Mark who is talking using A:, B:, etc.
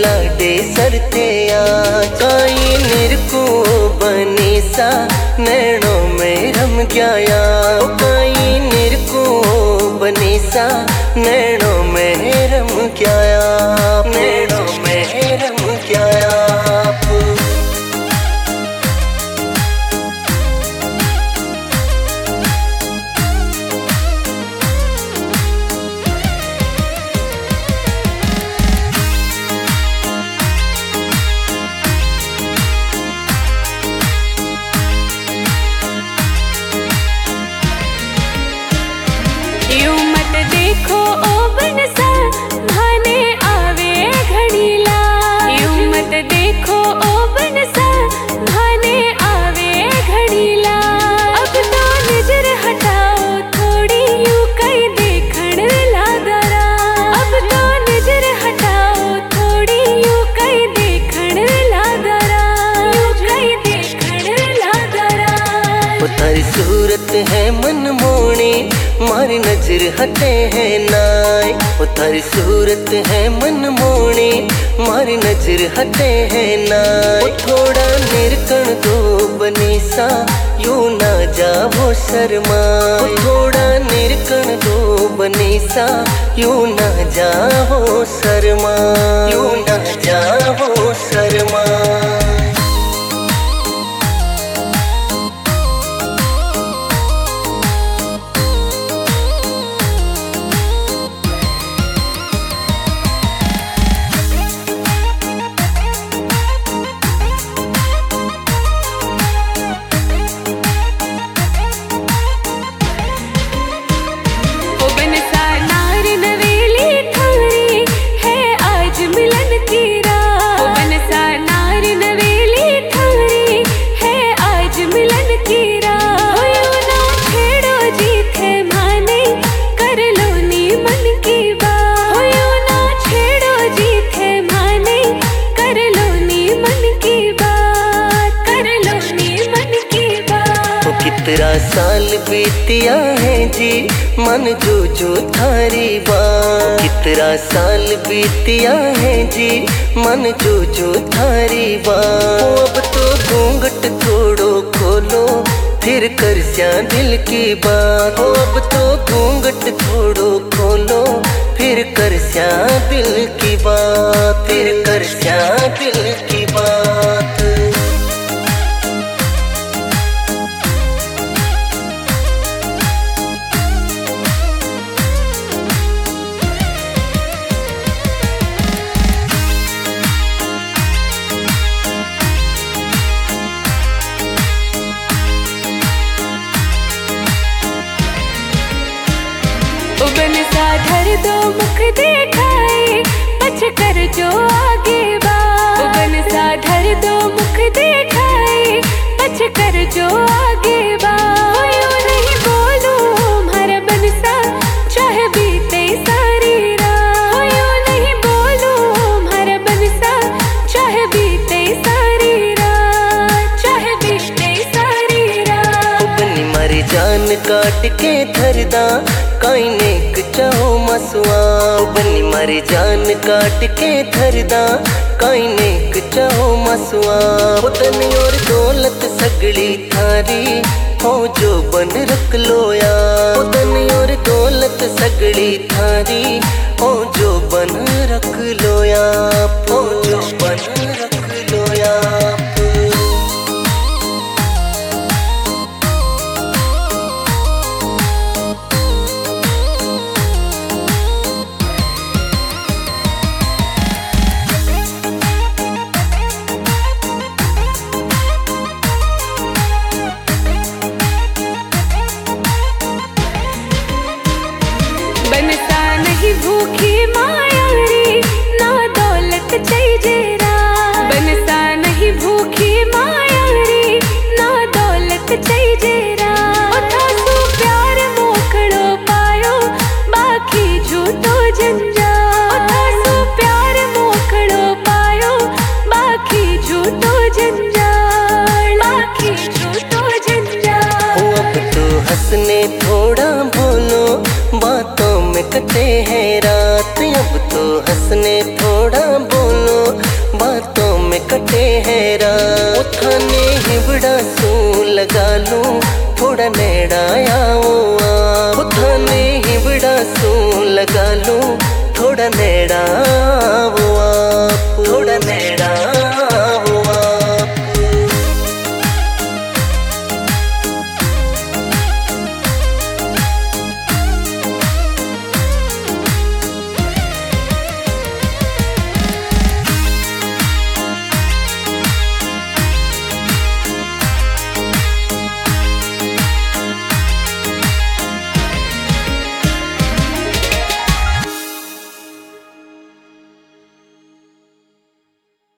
A: लाडे सरते आ काई निरको बनी सा नैनों में रम गया काई निरको बनी सा नैनों में रम गया नैनों में रम गया
B: यूं मत देखो ओ बनसा भाने आवे घड़ीला यूं मत देखो ओ बनसा भाने आवे घड़ीला अब तो नजर हटाओ थोड़ी यूं कई देखण लागरा अब तो नजर हटाओ थोड़ी यूं कई देखण लागरा यूं कई देखण लागरा
A: तारी सूरत है मन मोनी मारी नजर हटे है नाय वो तारी सूरत है मन मोनी मारी नजर हटे है नाय थोड़ा निरकण दो बनी सा यूं ना जाओ शर्माए थोड़ा निरकण दो बनी सा यूं ना जाओ शर्मा यूं ना जाओ शर्मा कितना साल बीतिया है जी मन जो थारी बात कितना साल बीतिया है जी मन जो थारी बात अब तो घूंघट थोड़ो खोलो फिर कर स्या दिल की बात अब तो घूंघट थोड़ो खोलो फिर कर स्या दिल की बात फिर कर स्या दिल की बात
B: बनसा धर दो मुख दिखाए पछ कर जो आगे बा बनसा धर दो मुख दिखाए पछ कर जो आगे बा यूं नहीं बोलो हमारा बनसा चाहे बीते सारी रात यूं नहीं बोलो हमारा बनसा चाहे बीते सारी रात चाहे बीते सारी रात
A: बनी मारी जान काट के धरदा काई नेक चाहो मसुआ बनी मारी जान काट के धरदा काई नेक चाहो मसुआ धन और दौलत सगड़ी थारी हो जो बन रख लोया धन और दौलत सगड़ी थारी हो जो बन रख लोया हो जो बन रख लोया
B: बनसा नहीं भूखी माया रे ना दौलत चाहिए रा बनसा नहीं भूखी माया रे ना दौलत चाहिए रा थासू प्यार मोकड़ो पायो बाकी झूठो जंजा थासू प्यार मोकड़ो पायो बाकी झूठो जंजा बाकी झूठो जंजा
A: अब तो हंसने थोड़ा बोलो बातों में कटे हैं रात अब तो हंसने थोड़ा बोलो हैरान। उठाने ही बड़ा सू लगा लूं थोड़ा नेड़ा आओ उठाने ही बड़ा सू लगा लूं थोड़ा नेड़ा